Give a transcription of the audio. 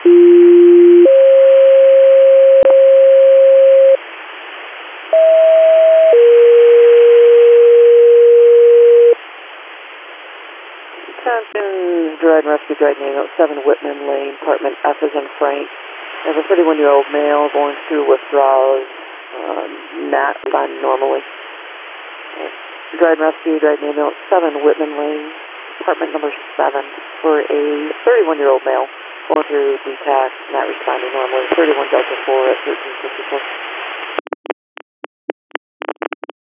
Compton, Dryden Rescue, Dryden Ambulance, 7 Whitman Lane, apartment F as in Frank. I have a 31-year-old male going through withdrawals, not responding normally. Dryden Rescue, Dryden Ambulance, 7 Whitman Lane, apartment number 7, for a 31-year-old male going through detox, not responding normally. 31 Delta 4 at 1354.